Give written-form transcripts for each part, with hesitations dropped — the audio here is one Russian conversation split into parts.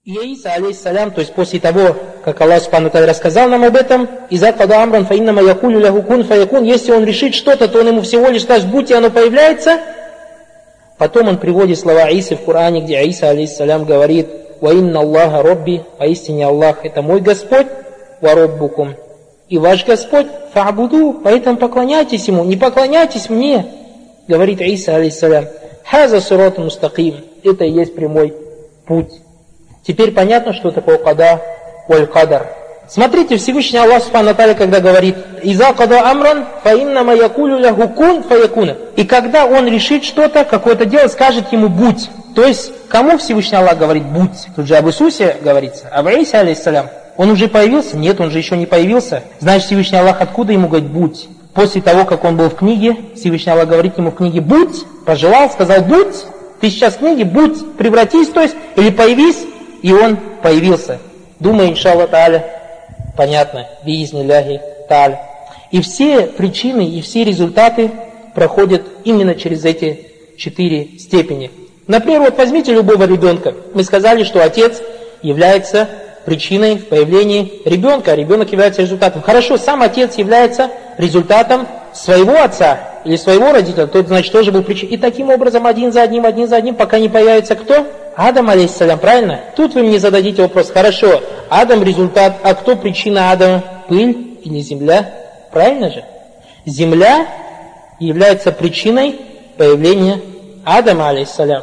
И Иса, алейхиссалям, то есть после того, как Аллах Субхану Тааля рассказал нам об этом, «Иза када амран фа иннама якулю лаху кун фаякун», если он решит что-то, то он ему всего лишь скажет «будь», и оно появляется. Потом он приводит слова Исы в Коране, где Иса, алейхиссалям, говорит «Ва инна Аллаха робби», поистине Аллах это мой Господь, «Ва роббукум», и ваш Господь, «Фа'буду», поэтому поклоняйтесь Ему, не поклоняйтесь мне, говорит Иса, алейхиссалям. «Хаза сиратун мустаким», это и есть прямой путь. Теперь понятно, что такое када валь кадар. Смотрите, Всевышний Аллах Субхану Тааля, когда говорит «Иза када амран, фа иннама якулю лаху кун фаякуна». И когда он решит что-то, какое-то дело, скажет ему «будь». То есть, кому Всевышний Аллах говорит «будь»? Тут же об Иисусе говорится. Об Исе, алейхиссалям. Он уже появился? Нет, он же еще не появился. Значит, Всевышний Аллах откуда ему говорит «будь»? После того, как он был в книге, Всевышний Аллах говорит ему в книге «будь», пожелал, сказал «будь». Ты сейчас в книге «будь», превратись, то есть, или появись. И он появился. Думаю, иншаллах тааля, понятно, биизниляхи тааля. И все причины, и все результаты проходят именно через эти 4 степени. Например, вот возьмите любого ребенка. Мы сказали, что отец является причиной в появлении ребенка, а ребенок является результатом. Хорошо, сам отец является результатом своего отца или своего родителя, то это значит тоже был причиной. И таким образом один за одним, пока не появится кто? Адам, алейхиссалям, правильно? Тут вы мне зададите вопрос, хорошо, Адам результат, а кто причина Адама? Пыль или земля? Правильно же? Земля является причиной появления Адама, алейхиссалям.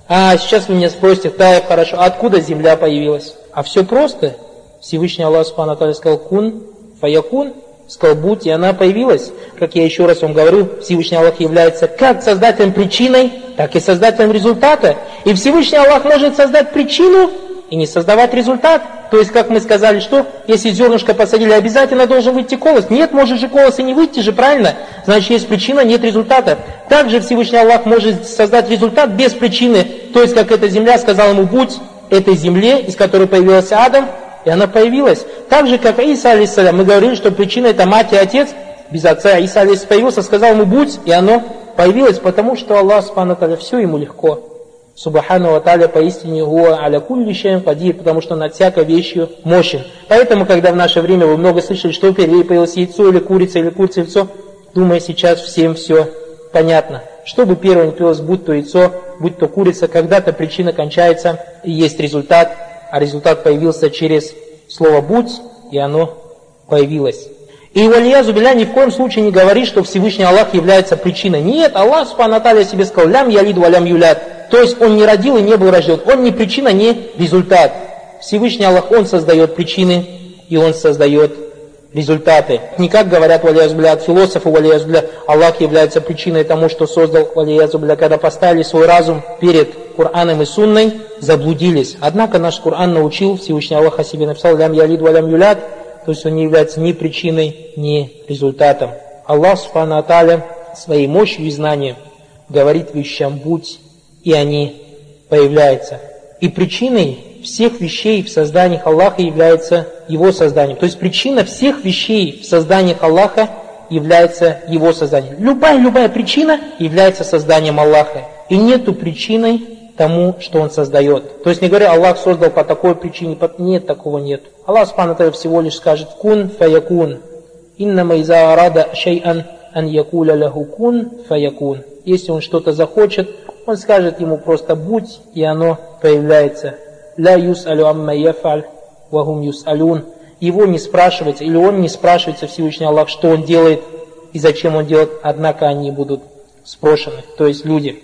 А сейчас вы меня спросите, да, хорошо, откуда земля появилась? А все просто. Всевышний Аллах Субхану Тааля сказал кун, фаякун, сказал будь, и она появилась. Как я еще раз вам говорю, Всевышний Аллах является как создателем причиной, так и создателем результата. И Всевышний Аллах может создать причину и не создавать результат. То есть, как мы сказали, что если зернышко посадили, обязательно должен выйти колос. Нет, может же колос и не выйти же, правильно? Значит, есть причина, нет результата. Также Всевышний Аллах может создать результат без причины. То есть, как эта земля сказала ему, будь этой земле, из которой появился Адам, и она появилась. Так же, как Иса, алейхиссалям, мы говорили, что причина это мать и отец. Без отца Иса, алейхиссалям, появился, сказал ему, будь, и оно появилось, потому что Аллах, Субхану Тааля, все ему легко. Субхану ва Тааля, поистине, гуа аля кулли шайин кадир, потому что над всякой вещью мощен. Поэтому, когда в наше время вы много слышали, что впервые появилось яйцо, или курица яйцо, думаю, сейчас всем все понятно. Что бы первое не появилось, будь то яйцо, будь то курица, когда-то причина кончается, и есть результат, а результат появился через слово «будь», и оно появилось. И валиязу билля ни в коем случае не говорит, что Всевышний Аллах является причиной. Нет, Аллах Субхану Тааля себе сказал «лям ялид ва лям юлят». То есть он не родил и не был рожден. Он не причина, не результат. Всевышний Аллах, он создает причины, и он создает результаты. Не как говорят валиязу билля от философов, валиязу билля, Аллах является причиной тому, что создал, валиязу билля, когда поставили свой разум перед Кораном и Сунной, заблудились. Однако наш Коран научил, Всевышний Аллах о себе написал «лям ялид ва лям юлят», то есть он не является ни причиной, ни результатом. Аллах Субхану Тааля своей мощью и знанием говорит вещам «будь», и они появляются. И причиной всех вещей в созданиях Аллаха является Его созданием. То есть причина всех вещей в созданиях Аллаха является Его созданием. Любая причина является созданием Аллаха. И нету причиной тому, что Он создает. То есть не говоря, Аллах создал по такой причине, нет, такого нет. Аллах Субхану Тааля всего лишь скажет «кун фаякун». «Иннама иза арада шай'ан ан якуля лаху кун фаякун». Если Он что-то захочет, Он скажет ему просто «будь», и оно появляется. «Ла юс'алю амма яф'аль, ва хум юс'алюн». Его не спрашивается, или он не спрашивается, Всевышний Аллах, что он делает и зачем он делает, однако они будут спрошены, то есть люди.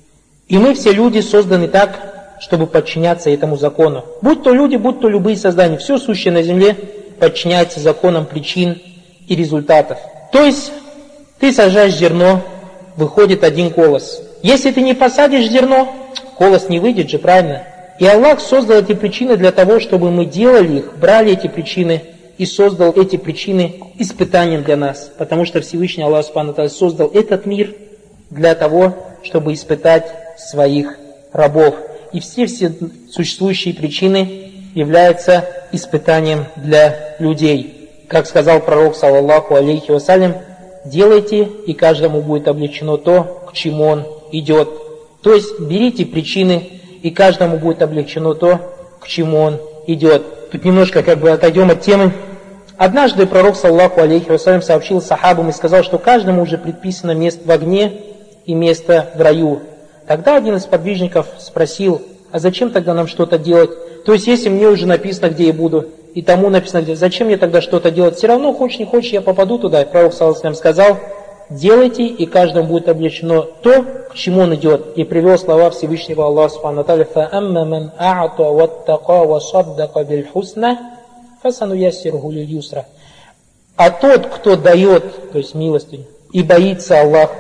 И мы все люди созданы так, чтобы подчиняться этому закону. Будь то люди, будь то любые создания, все сущее на земле подчиняется законам причин и результатов. То есть ты сажаешь зерно, выходит один колос. Если ты не посадишь зерно, колос не выйдет же, правильно? И Аллах создал эти причины для того, чтобы мы делали их, брали эти причины и создал эти причины испытанием для нас. Потому что Всевышний Аллах Субхану Тааля создал этот мир для того, чтобы испытать своих рабов. И все существующие причины являются испытанием для людей. Как сказал пророк, саллаллаху алейхи вассалям, делайте, и каждому будет облегчено то, к чему он идет. То есть берите причины, и каждому будет облегчено то, к чему он идет. Тут немножко отойдем от темы. Однажды пророк, саллаллаху алейхи вассалям, сообщил сахабам и сказал, что каждому уже предписано место в огне и место в раю. Тогда один из подвижников спросил: а зачем тогда нам что-то делать? То есть, если мне уже написано, где я буду, и тому написано, где, зачем мне тогда что-то делать? Все равно, хочешь не хочешь, я попаду туда. И пророк, саллаллаху алейхи вассалям, сказал: делайте, и каждому будет облегчено то, к чему он идет. И привел слова Всевышнего Аллаха субхану ва тааля: فَأَمَّا مَنْ أَعْطَى وَاتَّقَى وَصَدَّقَ بِالْحُسْنَى فَسَنُيَسِّرُهُ لِلْيُسْرَى. А тот, кто дает, то есть милостыню, и боится Аллаха,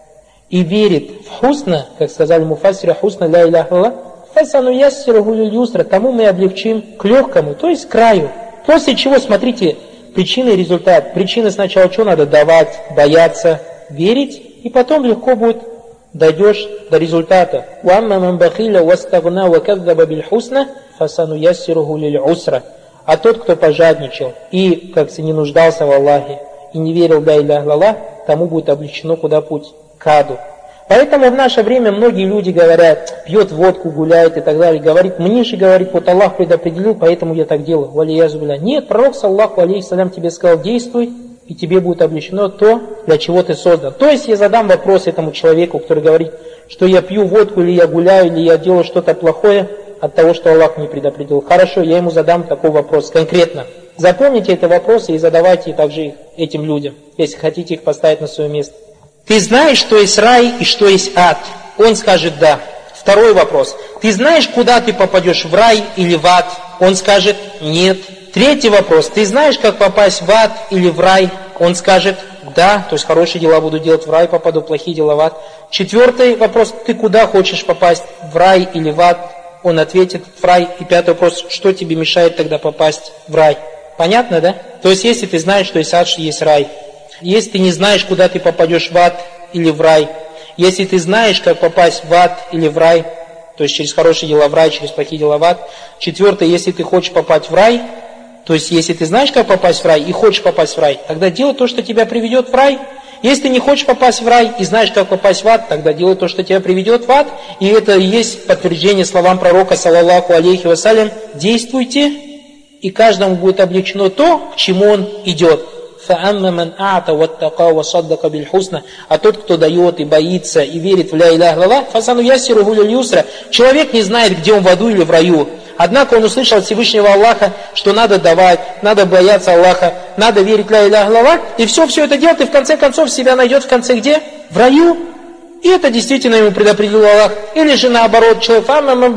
и верит в хусна, как сказали муфассиры, хусна ля иляха илля, фасануяссируху лиль-юсра, тому мы облегчим к легкому, то есть к краю. После чего, смотрите, причина и результат. Причина сначала что надо? Давать, бояться, верить, и потом легко будет, дойдешь до результата. وَأَمَّا مَنْ بَخِيلَ وَاسْتَغْنَى وَكَذَّبَ بِالْحُسْنَى فَسَنُيَسِّرُهُ لِلْعُسْرَى. А тот, кто пожадничал и, как не нуждался в Аллахе, и не верил ля иляха илля, тому будет облегчено куда путь? К аду. Поэтому в наше время многие люди говорят, пьет водку, гуляет и так далее, говорит, мне же, говорит, вот Аллах предопределил, поэтому я так делаю. Валиязу билля. Нет, пророк, саллаху алейхи салям, тебе сказал, действуй, и тебе будет облегчено то, для чего ты создан. То есть я задам вопрос этому человеку, который говорит, что я пью водку, или я гуляю, или я делаю что-то плохое от того, что Аллах не предопределил. Хорошо, я ему задам такой вопрос конкретно. Запомните эти вопросы и задавайте также их этим людям, если хотите их поставить на свое место. Ты знаешь, что есть рай и что есть ад? Он скажет да. Второй вопрос. Ты знаешь, куда ты попадешь, в рай или в ад? Он скажет нет. Третий вопрос. Ты знаешь, как попасть в ад или в рай? Он скажет да. То есть хорошие дела буду делать, в рай попаду, плохие дела в ад. Четвертый вопрос. Ты куда хочешь попасть, в рай или в ад? Он ответит в рай. И пятый вопрос. Что тебе мешает тогда попасть в рай? Понятно, да? То есть если ты знаешь, что есть ад, что есть рай. Если ты не знаешь, куда ты попадешь, в ад или в рай, если ты знаешь, как попасть в ад или в рай, то есть через хорошие дела в рай, через плохие дела в ад. Четвертое, если ты хочешь попасть в рай, то есть если ты знаешь, как попасть в рай и хочешь попасть в рай, тогда делай то, что тебя приведет в рай. Если ты не хочешь попасть в рай и знаешь, как попасть в ад, тогда делай то, что тебя приведет в ад. И это и есть подтверждение словам пророка, саллаллаху алейхи вассалям, действуйте, и каждому будет облегчено то, к чему он идет. فَأَمَّا مَنْ أَعْتَى وَاتَّقَى وَصَدَّقَ بِالْحُسْنَى. А тот, кто дает и боится, и верит в ля иляха илля, فَسَنُيَسِّرُهُ لِلْيُسْرَى. Человек не знает, где он в аду или в раю. Однако он услышал от Всевышнего Аллаха, что надо давать, надо бояться Аллаха, надо верить в ля иляха илля, и все это делает, и в конце концов себя найдет в конце где? В раю. И это действительно ему предопределил Аллах. Или же наоборот, человек, فَأَمَّا مَنْ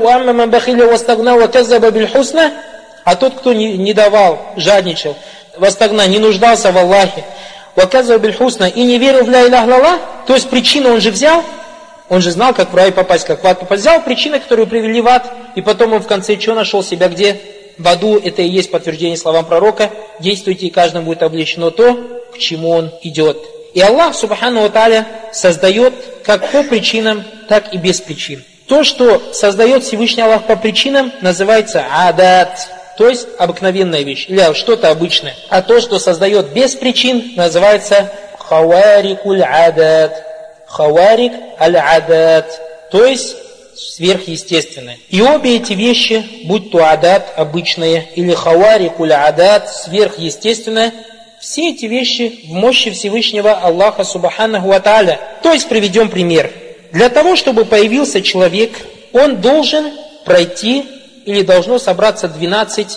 بَخِيلَ وَاسْتَغْنَى وَكَذَّبَ бِالْحُسْنَى. А тот, кто не давал, жадничал, вастагна, не нуждался в Аллахе, ваказва бильхусна, и не верил в ля иляха илля, то есть причину он же взял, он же знал, как в рай попасть, как в ад попасть, взял причины, которые привели в ад, и потом он в конце что нашел себя где? В аду. Это и есть подтверждение словам пророка, действуйте, и каждому будет облегчено то, к чему он идет. И Аллах, субхану ва тааля, создает как по причинам, так и без причин. То, что создает Всевышний Аллах по причинам, называется адат. То есть обыкновенная вещь, или что-то обычное. А то, что создает без причин, называется хаварикуль адат. Хаварик аль-адат. То есть сверхъестественное. И обе эти вещи, будь то адат обычное, или хаварикуль адат сверхъестественное, все эти вещи в мощи Всевышнего Аллаха субханаху ва тааля. То есть приведем пример. Для того, чтобы появился человек, он должен пройти или должно собраться 12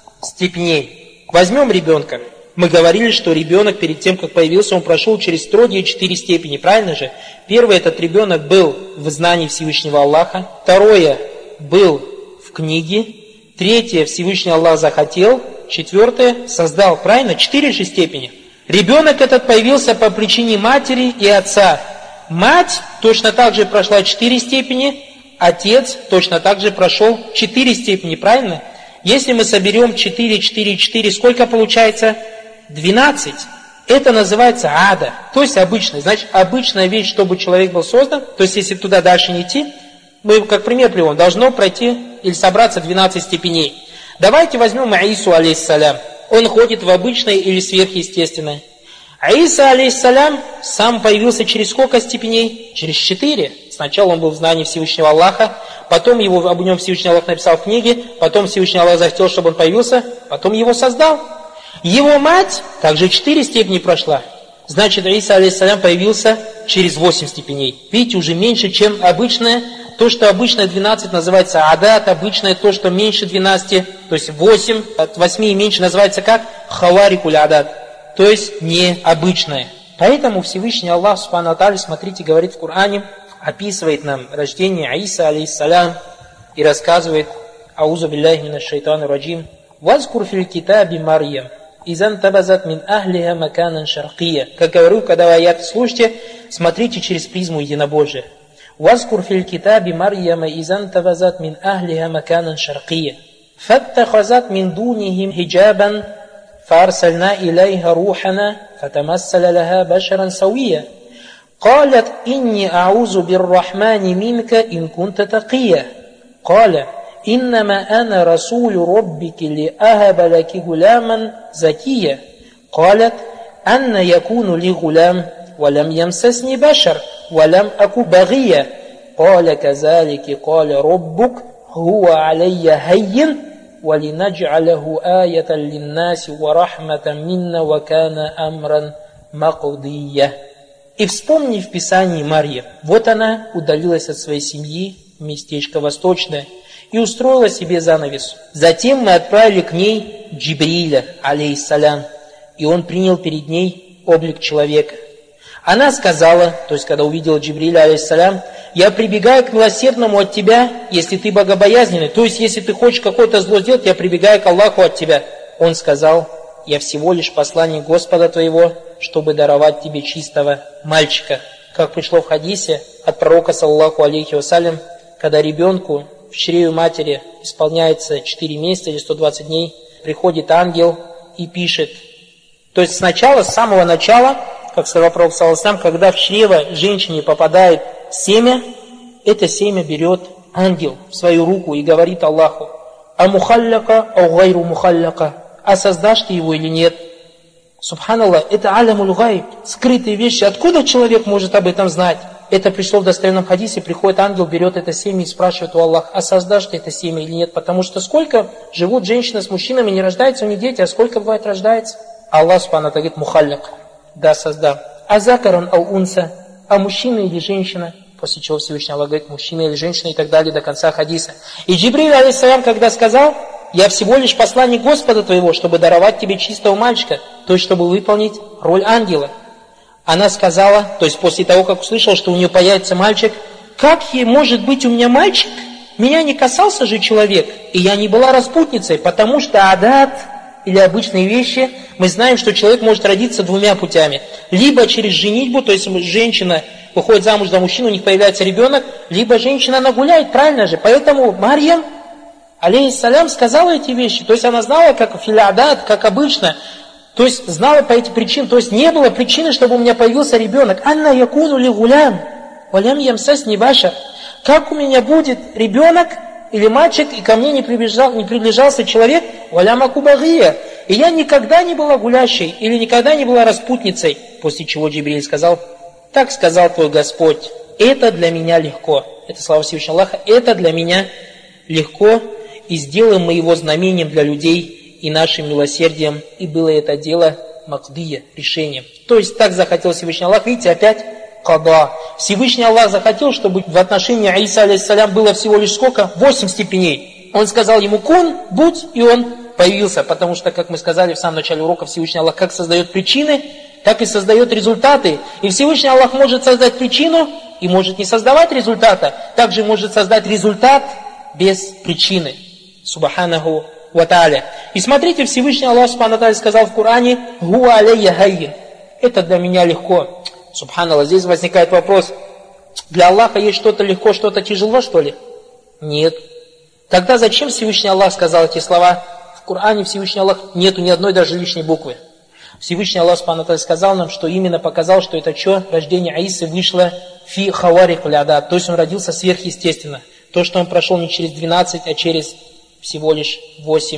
степеней. Возьмем ребенка. Мы говорили, что ребенок перед тем, как появился, он прошел через строгие 4 степени, правильно же? Первый, этот ребенок был в знании Всевышнего Аллаха. Второе, был в книге. Третье, Всевышний Аллах захотел. Четвертое, создал, правильно? 4 же степени. Ребенок этот появился по причине матери и отца. Мать точно так же прошла 4 степени. Отец точно так же прошел 4 степени, правильно? Если мы соберем 4, 4, 4, сколько получается? 12. Это называется ада, то есть обычная. Значит, обычная вещь, чтобы человек был создан, то есть если туда дальше не идти, мы как пример приводим, должно пройти или собраться 12 степеней. Давайте возьмем Ису, алейхиссалям. Он ходит в обычное или сверхъестественное. Иса, алейхиссалям, сам появился через сколько степеней? Через 4. Сначала он был в знании Всевышнего Аллаха, потом об нем Всевышний Аллах написал в книге, потом Всевышний Аллах захотел, чтобы он появился, потом его создал. Его мать также 4 степени прошла. Значит, Иса, алейхиссалям, появился через 8 степеней. Видите, уже меньше, чем обычное. То, что обычное 12, называется адат, обычное то, что меньше 12, то есть 8, от 8 и меньше называется как? Хаварикуль адат, то есть необычное. Поэтому Всевышний Аллах, субхану ва тааля, смотрите, говорит в Коране, описывает нам рождение Иса, алейхиссалям, и рассказывает: «Аузу билляхи минаш шайтанир раджим, вазкур фил китаби Марьям, изан табазат мин ахлиха маканан шаркия». Как говорю, когда вы аяты слушайте, смотрите через призму единобожия. «Вазкур фил китаби Марьяма, изан табазат мин ахлиха маканан шаркия, фаттахазат мин дунихим хиджабан, фарсальна илайха рухана, фатамассаля лаха башаран сауия». قالت إني أعوذ بالرحمن منك إن كنت تقيا قال إنما أنا رسول ربك لأهب لك غلاما زكيا قالت أن يكون لي غلام ولم يمسسني بشر ولم أك بغيا قال كذلك قال ربك هو علي هين ولنجعله آية للناس ورحمة منا وكان أمرا مقضيا. И вспомни в Писании Марья. Вот она удалилась от своей семьи в местечко восточное и устроила себе занавес. Затем мы отправили к ней Джибриля, алейхиссалям, и он принял перед ней облик человека. Она сказала, то есть когда увидела Джибриля, алейхиссалям: «Я прибегаю к милосердному от тебя, если ты богобоязненный, то есть если ты хочешь какое-то зло сделать, я прибегаю к Аллаху от тебя». Он сказал: «Я всего лишь посланник Господа твоего, чтобы даровать тебе чистого мальчика». Как пришло в хадисе от пророка, саллаллаху алейхи вассалям, когда ребенку в чреве матери исполняется 4 месяца или 120 дней, приходит ангел и пишет. То есть сначала, с самого начала, как сказал пророк, саллаллаху алейхи вассалям, когда в чрево женщине попадает семя, это семя берет ангел в свою руку и говорит Аллаху: «А мухалляка, а гайру мухалляка». А создашь ты его или нет? Субханаллах, это алямуль гайб, скрытые вещи. Откуда человек может об этом знать? Это пришло в достоверном хадисе, приходит ангел, берет это семя и спрашивает у Аллаха: а создашь ты это семя или нет? Потому что сколько живут женщины с мужчинами, не рождаются у них дети, а сколько бывает рождается? Аллах субхану говорит: мухалляк, да, создам. А закаран ау-унса, а мужчина или женщина? После чего Всевышний Аллах говорит: мужчина или женщина, и так далее до конца хадиса. И Джибриль, алейхиссалям, когда сказал: «Я всего лишь посланник Господа твоего, чтобы даровать тебе чистого мальчика», то есть чтобы выполнить роль ангела. Она сказала, то есть после того, как услышала, что у нее появится мальчик: «Как может быть у меня мальчик? Меня не касался же человек, и я не была распутницей», потому что адат или обычные вещи, мы знаем, что человек может родиться 2 путями. Либо через женитьбу, то есть женщина выходит замуж за мужчину, у них появляется ребенок, либо женщина она гуляет, правильно же? Поэтому Марьям, алейхиссалям, сказала эти вещи. То есть она знала, как филядат, как обычно. То есть знала по этим причинам. То есть не было причины, чтобы у меня появился ребенок. «Анна якуну ли гулям, валям ямсасни башар». Как у меня будет ребенок или мальчик, и ко мне не приближался человек, валям аку багия. И я никогда не была гулящей, или никогда не была распутницей. После чего Джибриль сказал: «Так сказал твой Господь, это для меня легко». Это слава Всевышнего Аллаха. «Это для меня легко, и сделаем мы его знамением для людей и нашим милосердием». И было это дело мақдия, решением. То есть так захотел Всевышний Аллах. Видите, опять када. Всевышний Аллах захотел, чтобы в отношении Иса, алейхиссалям, было всего лишь сколько? 8 степеней. Он сказал ему: кун, будь, и он появился. Потому что, как мы сказали в самом начале урока, Всевышний Аллах как создает причины, так и создает результаты. И Всевышний Аллах может создать причину и может не создавать результата. Также может создать результат без причины. Субханаху ва тааля. И смотрите, Всевышний Аллах субхану ва тааля сказал в Коране: «Гуа алейя хайин». Это для меня легко. Субханаллах, здесь возникает вопрос: для Аллаха есть что-то легко, что-то тяжело, что ли? Нет. Тогда зачем Всевышний Аллах сказал эти слова? В Коране Всевышний Аллах нету ни одной даже лишней буквы. Всевышний Аллах субхану ва тааля сказал нам, что именно показал, что это что? Рождение Аисы вышло фи хаварикуль адат, то есть он родился сверхъестественно. То, что он прошел не через 12, а через всего лишь 8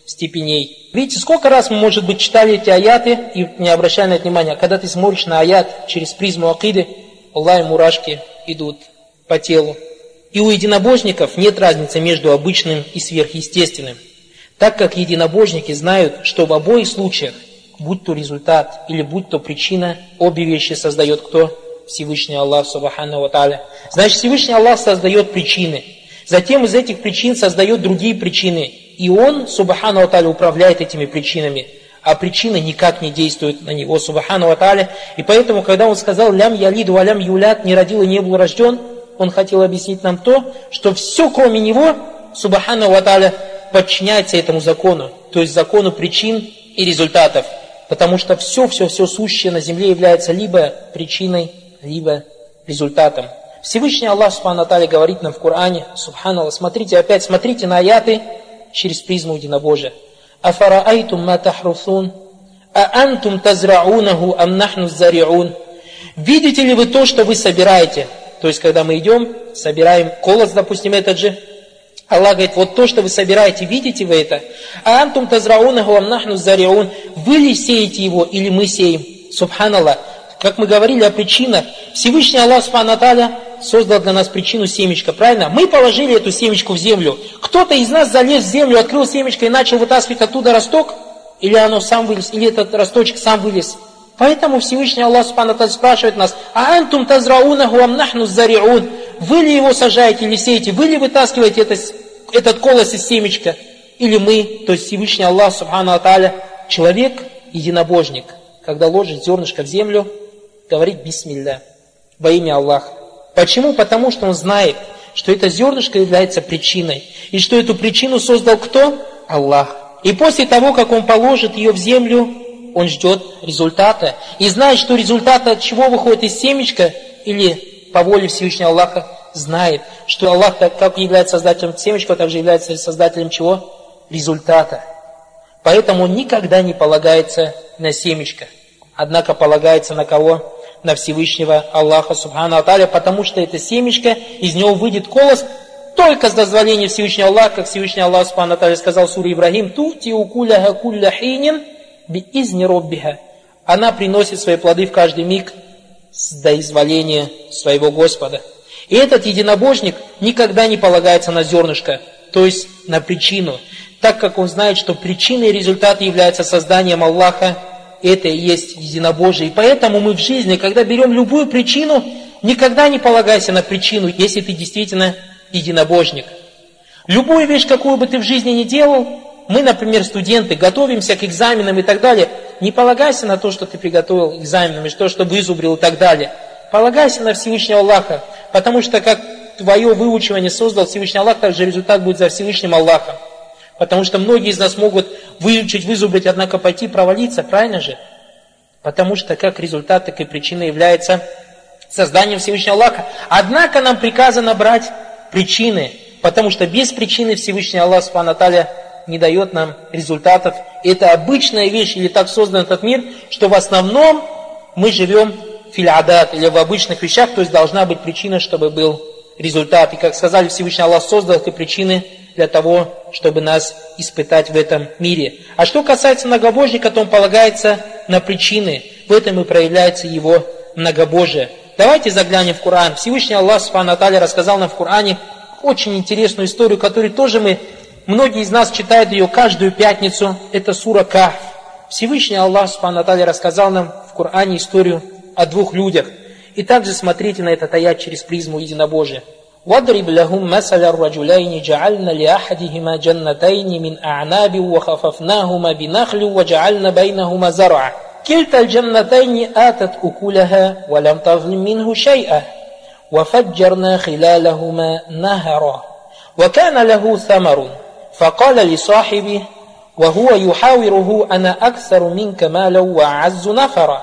степеней. Видите, сколько раз мы, может быть, читали эти аяты и не обращали на это внимания. Когда ты смотришь на аят через призму акиды, Аллах и мурашки идут по телу. И у единобожников нет разницы между обычным и сверхъестественным, так как единобожники знают, что в обоих случаях, будь то результат или будь то причина, обе вещи создает кто? Всевышний Аллах Субхану ва Тааля. Значит, Всевышний Аллах создает причины. Затем из этих причин создает другие причины. И Он, Субхану ва Тааля, управляет этими причинами. А причины никак не действуют на Него, Субхану ва Тааля. И поэтому, когда Он сказал «Лям ялид ва лям юлят», не родил и не был рожден, Он хотел объяснить нам то, что все, кроме Него, Субхану ва Тааля, подчиняется этому закону. То есть закону причин и результатов. Потому что все сущее на земле является либо причиной, либо результатом. Всевышний Аллах Субхану ва Тааля говорит нам в Коране, Субханаллах, смотрите на аяты через призму единобожия. Афараайтум ма тахрусун, а антум тазраунаху ам нахну зариун. Видите ли вы то, что вы собираете? То есть, когда мы идем, собираем колос, допустим, этот же. Аллах говорит, вот то, что вы собираете, видите вы это? А антум тазраунаху ам нахну зариун. Вы ли сеете его, или мы сеем? Субханаллах. Как мы говорили о причинах, Всевышний Аллах Субхану ва Тааля создал для нас причину семечка, правильно? Мы положили эту семечку в землю. Кто-то из нас залез в землю, открыл семечко и начал вытаскивать оттуда росток, или оно сам вылез, или этот росточек сам вылез. Поэтому Всевышний Аллах Субхану ва Тааля спрашивает нас, а антум тазраунаху ам нахну зариун. Вы ли его сажаете или сеете? Вы ли вытаскиваете этот колос из семечка? Или мы, то есть Всевышний Аллах Субхану ва Тааля, человек, единобожник, когда ложит зернышко в землю, говорит бисмилля, во имя Аллаха. Почему? Потому что он знает, что это зернышко является причиной. И что эту причину создал кто? Аллах. И после того, как он положит ее в землю, он ждет результата. И знает, что результат от чего выходит из семечка, или по воле Всевышнего Аллаха, знает, что Аллах, как является создателем семечка, также является создателем чего? Результата. Поэтому он никогда не полагается на семечко. Однако полагается на кого? На Всевышнего Аллаха Субхану ва Тааля, потому что это семечко, из него выйдет колос только с дозволения Всевышнего Аллаха, как Всевышний Аллах Субхану ва Тааля сказал в суре Ибрахим, «Тути укуляха кулля хинин би изни роббиха». Она приносит свои плоды в каждый миг с доизволения своего Господа. И этот единобожник никогда не полагается на зернышко, то есть на причину, так как он знает, что причиной и результатом является созданием Аллаха. Это и есть единобожие. И поэтому мы в жизни, когда берем любую причину, никогда не полагайся на причину, если ты действительно единобожник. Любую вещь, какую бы ты в жизни ни делал, мы, например, студенты, готовимся к экзаменам и так далее, не полагайся на то, что ты приготовил к экзаменам, и что вызубрил и так далее. Полагайся на Всевышнего Аллаха, потому что как твое выучивание создал Всевышний Аллах, так же результат будет за Всевышним Аллахом. Потому что многие из нас могут выучить, вызубрить, однако пойти провалиться, правильно же? Потому что как результат, так и причина является созданием Всевышнего Аллаха. Однако нам приказано брать причины, потому что без причины Всевышний Аллах Субхану ва Тааля не дает нам результатов. Это обычная вещь, или так создан этот мир, что в основном мы живем фильадат, или в обычных вещах, то есть должна быть причина, чтобы был результат. И как сказали, Всевышний Аллах создал эти причины для того, чтобы нас испытать в этом мире. А что касается многобожника, то он полагается на причины. В этом и проявляется его многобожие. Давайте заглянем в Коран. Всевышний Аллах Субхану ва Тааля рассказал нам в Коране очень интересную историю, которую тоже многие из нас читают ее каждую пятницу. Это сура Кахф. Всевышний Аллах Субхану ва Тааля рассказал нам в Коране историю о двух людях. И также смотрите на этот аят через призму единобожия. وَاضْرِبْ لَهُمْ مَثَلَ الرَّجُلَيْنِ جَعَلْنَا لِأَحَدِهِمَا جَنَّتَيْنِ مِنْ أَعْنَابٍ وَخَفَفْنَاهُمَا بِنَخْلٍ وَجَعَلْنَا بَيْنَهُمَا زَرْعًا كِلْتَا الْجَنَّتَيْنِ آتَتْ أُكُلَهَا وَلَمْ تَظْلِمْ مِنْهُ شَيْئًا وَفَجَّرْنَا خِلَالَهُمَا نَهَرًا وَكَانَ لَهُ ثَمَرٌ فَقَالَ لِصَاحِبِهِ وَهُوَ يُحَاوِرُهُ أَنَا أَكْثَرُ مِنْكَ مَالًا وَأَعَزُّ نَفَرًا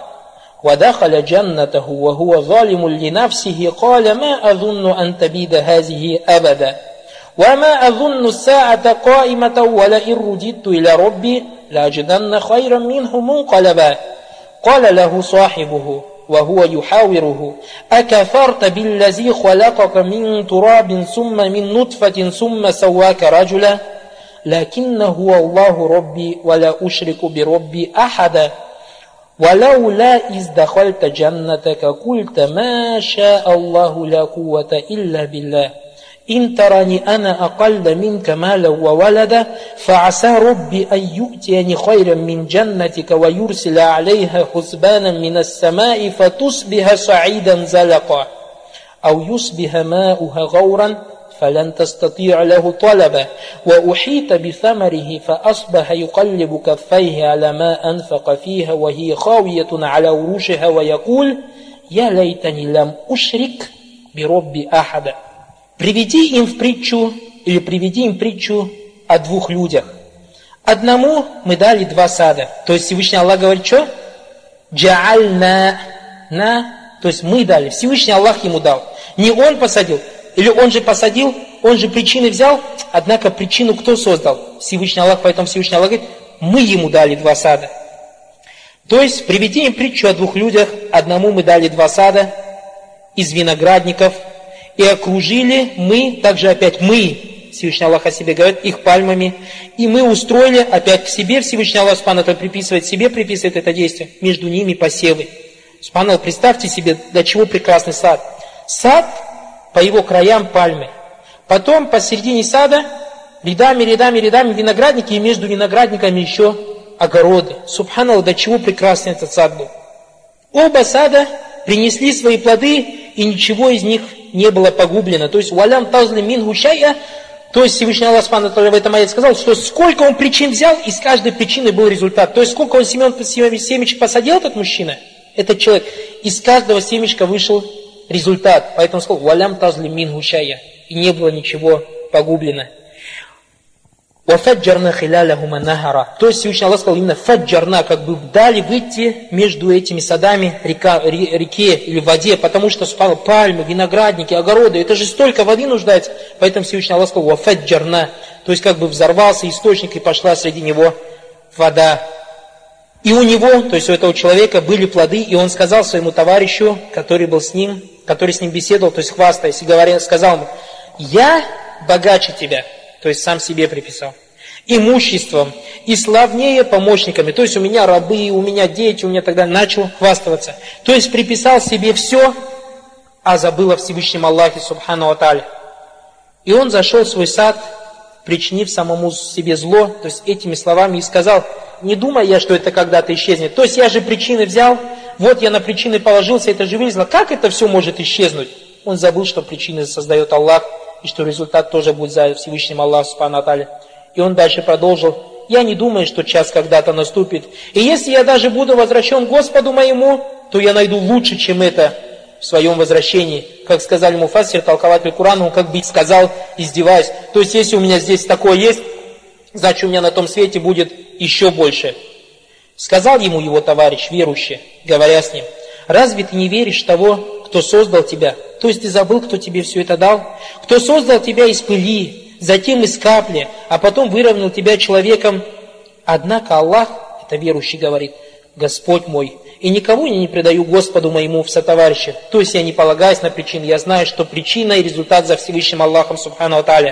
ودخل جنته وهو ظالم لنفسه قال ما أظن أن تبيد هذه أبدا وما أظن الساعة قائمة ولئن رددت إلى ربي لأجدن خيرا منه منقلبا قال له صاحبه وهو يحاوره أكفرت بالذي خلقك من تراب ثم من نطفة ثم سواك رجلا лакиннаху Аллаху Rabbi, ва ла ушрику би Rabbi ахада. ولولا إذ دخلت جنتك قلت ما شاء الله لا قوة إلا بالله إن تراني أنا أقل منك مالا وولدا فعسى ربي أن يؤتيني خيرا من جنتك ويرسل عليها حسبانا من السماء فتصبح صعيدا زلقا أو يصبح ماؤها غورا فلن تستطيع له طلبا وأحيط بثمره فأصبح يقلب كفيه على ما أنفق فيها وهي خاوية على عروشها ويقول يا ليتني لم أشرك بربي أحدا. Приведи им притчу о двух людях. Одному мы дали два сада. То есть Всевышний Аллах говорит, что? Джаальна, то есть мы дали. Всевышний Аллах ему дал. Не он посадил. Или он же посадил, он же причины взял, однако причину кто создал? Всевышний Аллах, поэтому Всевышний Аллах говорит, мы ему дали два сада. То есть, приведи им притчу о двух людях, одному мы дали два сада из виноградников, и окружили мы, также опять мы, Всевышний Аллах о себе говорит, их пальмами, и мы устроили опять к себе, Всевышний Аллах Субхану приписывает это действие, между ними посевы. Субхану, представьте себе, для чего прекрасный сад. Сад, по его краям пальмы. Потом посередине сада рядами виноградники, и между виноградниками еще огороды. Субханаллах, до чего прекрасный этот сад был. Оба сада принесли свои плоды, и ничего из них не было погублено. То есть, «Валям тазли мингу шайя», то есть Всевышний Аллах Субхану в этом аяте сказал, что сколько он причин взял, из каждой причины был результат. То есть, сколько он семечек посадил, этот мужчина, этот человек, из каждого семечка вышел результат. Поэтому сказал, «Валям тазли мингу шайя», и не было ничего погублено. «Вафаджарна хилялахума нахара». То есть Всевышний Аллах сказал именно «фаджарна», как бы дали выйти между этими садами реке или воде, потому что пальмы, виноградники, огороды, это же столько воды нуждается. Поэтому Всевышний Аллах сказал «вафаджарна», то есть как бы взорвался источник и пошла среди него вода. И у него, то есть у этого человека были плоды, и он сказал своему товарищу, который был с ним, который с ним беседовал, то есть хвастаясь, и сказал ему, я богаче тебя, то есть сам себе приписал, имуществом и славнее помощниками, то есть у меня рабы, у меня дети, у меня тогда начал хвастаться, то есть приписал себе все, а забыл о Всевышнем Аллахе Субхану ва Тааля. И он зашел в свой сад, причинив самому себе зло, то есть этими словами и сказал, не думай я, что это когда-то исчезнет. То есть я же причины взял, вот я на причины положился, это же вылезло. Как это все может исчезнуть? Он забыл, что причины создает Аллах, и что результат тоже будет за Всевышним Аллахом Субхану ва Тааля. И он дальше продолжил, я не думаю, что час когда-то наступит. И если я даже буду возвращен Господу моему, то я найду лучше, чем это в своем возвращении. Как сказали муфассир, толкователь Курана, он как бы сказал, издеваясь. То есть если у меня здесь такое есть, значит у меня на том свете будет еще больше. Сказал ему его товарищ, верующий, говоря с ним, разве ты не веришь в того, кто создал тебя? То есть ты забыл, кто тебе все это дал? Кто создал тебя из пыли, затем из капли, а потом выровнял тебя человеком? Однако Аллах, это верующий говорит, Господь мой, и никого я не предаю Господу моему в сотоварищах. То есть я не полагаюсь на причины, я знаю, что причина и результат за Всевышним Аллахом Субхану ва Тааля.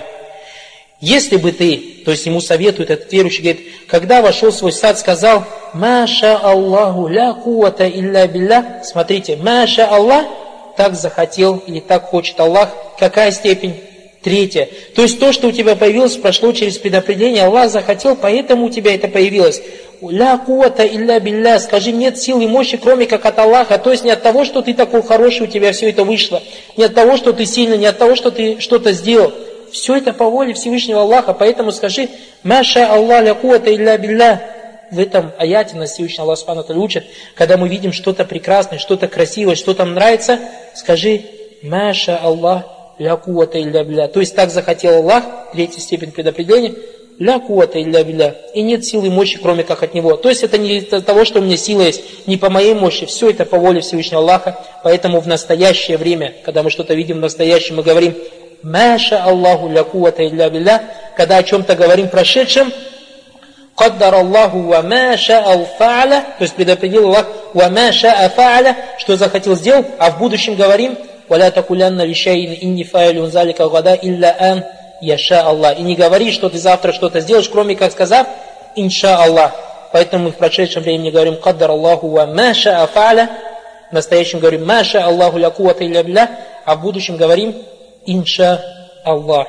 Если бы ты, то есть ему советует этот верующий, говорит, когда вошел в свой сад, сказал, «Маша Аллаху ля кувата илля билля». Смотрите, «Маша Аллах», так захотел или так хочет Аллах. Какая степень? Третья. То есть то, что у тебя появилось, прошло через предопределение. Аллах захотел, поэтому у тебя это появилось. «Ля кувата илля билля». Скажи, нет силы и мощи, кроме как от Аллаха. То есть не от того, что ты такой хороший, у тебя все это вышло. Не от того, что ты сильный, не от того, что ты что-то сделал. Все это по воле Всевышнего Аллаха, поэтому скажи, «Маша Аллах ля кувата илля билля». В этом аяте нас Всевышний Аллах Субхану ва Тааля учит, когда мы видим что-то прекрасное, что-то красивое, что нам нравится, скажи, «Маша Аллах ля кувата илля билля». То есть так захотел Аллах, третья степень предопределения, «Ля кувата илля билля». И нет силы и мощи, кроме как от Него. То есть это не из-за того, что у меня сила есть, не по моей мощи, все это по воле Всевышнего Аллаха. Поэтому в настоящее время, когда мы что-то видим в настоящем, мы говорим, «Маша Аллаху ля кувата илля билля». Когда о чем-то говорим прошедшем, «Каддар Аллаху ва ма ша'ал фа'аля», то есть предопределил Аллах, «ва ма ша'a фа'аля», что захотел сделал, а в будущем говорим, «Ва ля такулянна ли шайин инни фа'илюн залика гада илля ан яша Аллах. И не говори, что ты завтра что-то сделаешь, кроме как сказав инша Аллах. Поэтому мы в прошедшем времени говорим каддар Аллаху ва ма шаа фааля. В настоящем говорим ма шаа Аллаху ля куввата илля билля. А в будущем говорим инша Аллах.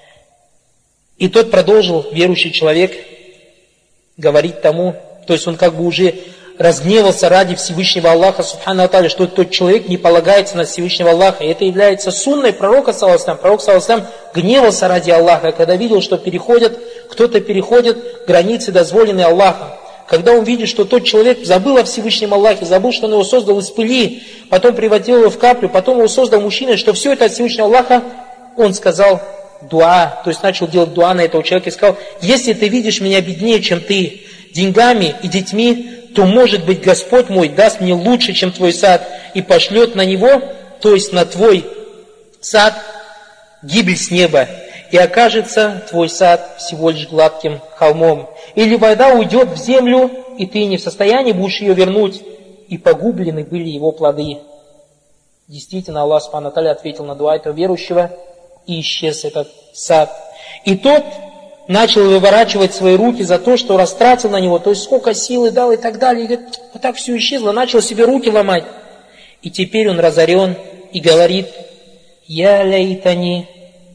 И тот продолжил, верующий человек, говорить тому, то есть он как бы уже разгневался ради Всевышнего Аллаха, субхану тааля, что тот человек не полагается на Всевышнего Аллаха. И это является сунной пророка, саллаллаху. Пророк, саллаллаху, гневался ради Аллаха, когда видел, что кто-то переходит границы, дозволенные Аллахом. Когда он видит, что тот человек забыл о Всевышнем Аллахе, забыл, что он его создал из пыли, потом превратил его в каплю, потом его создал мужчиной, что все это от Всевышнего Аллаха, он сказал дуа, то есть начал делать дуа на этого человека и сказал: если ты видишь меня беднее, чем ты, деньгами и детьми, то, может быть, Господь мой даст мне лучше, чем твой сад, и пошлет на него, то есть на твой сад, гибель с неба, и окажется твой сад всего лишь гладким холмом. Или вода уйдет в землю, и ты не в состоянии будешь ее вернуть, и погублены были его плоды. Действительно, Аллах субхану ва тааля ответил на дуа этого верующего, и исчез этот сад. И тот начал выворачивать свои руки за то, что растратил на него, то есть сколько силы дал и так далее. И говорит, вот так все исчезло, начал себе руки ломать. И теперь он разорен и говорит: я лайтани.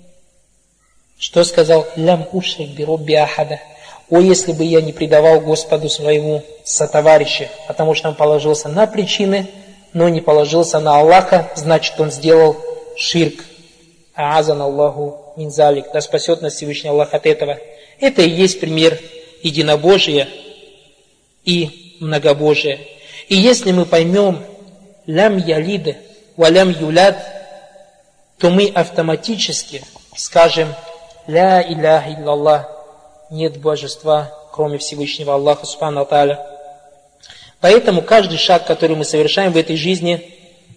Что сказал? Лям ушрик би робби ахада. О, если бы я не предавал Господу своему сотоварища, потому что он положился на причины, но не положился на Аллаха, значит он сделал ширк. Аазан Аллаху минзалик. Да спасет нас Всевышний Аллах от этого. Это и есть пример единобожия и многобожия. И если мы поймем лям ялид ва лям юляд, то мы автоматически скажем ля иляха илляллах, нет божества, кроме Всевышнего Аллаха субхану ва тааля. Поэтому каждый шаг, который мы совершаем в этой жизни,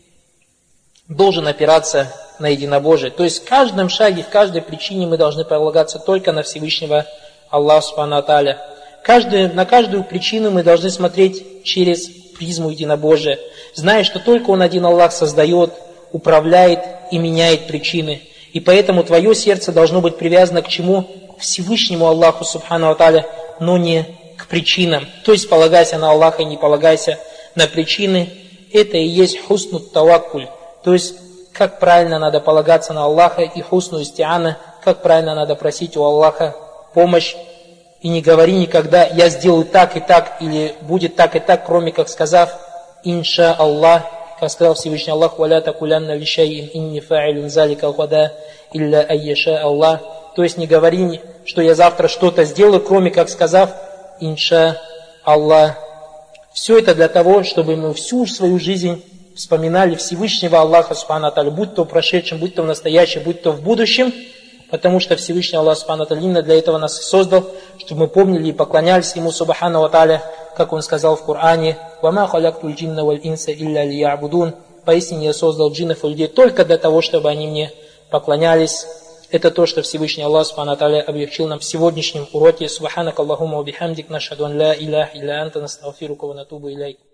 должен опираться на единобожие. То есть в каждом шаге, в каждой причине мы должны полагаться только на Всевышнего Аллаха субхану ва тааля. На каждую причину мы должны смотреть через призму единобожия, зная, что только Он один Аллах создает, управляет и меняет причины. И поэтому твое сердце должно быть привязано к чему? К Всевышнему Аллаху субхану ва тааля, но не к причинам. То есть полагайся на Аллаха и не полагайся на причины. Это и есть хуснут таваккуль. То есть как правильно надо полагаться на Аллаха, и хусну истиана, как правильно надо просить у Аллаха помощь. И не говори никогда: я сделаю так и так, или будет так и так, кроме как сказав инша Аллах, как сказал Всевышний Аллах: валя такулянна лишайин инни фа'илун залика гада илля айяша Аллах. То есть не говори, что я завтра что-то сделаю, кроме как сказав инша Аллах. Все это для того, чтобы мы всю свою жизнь вспоминали Всевышнего Аллаха субхану ва тааля, будь то в прошедшем, будь то в настоящем, будь то в будущем, потому что Всевышний Аллах субхану ва тааля именно для этого нас создал, чтобы мы помнили и поклонялись Ему субхану ва тааля, как Он сказал в Коране: «Вама халяктуль джинна валь инса илля лиябудун». Поистине я создал джиннов и людей только для того, чтобы они мне поклонялись. Это то, что Всевышний Аллах субхану ва тааля облегчил нам в сегодняшнем уроке. Субханак Аллахумма ва бихамдик, нашхаду ан ла иляха илля анта, настагфирука ва натубу иляйк.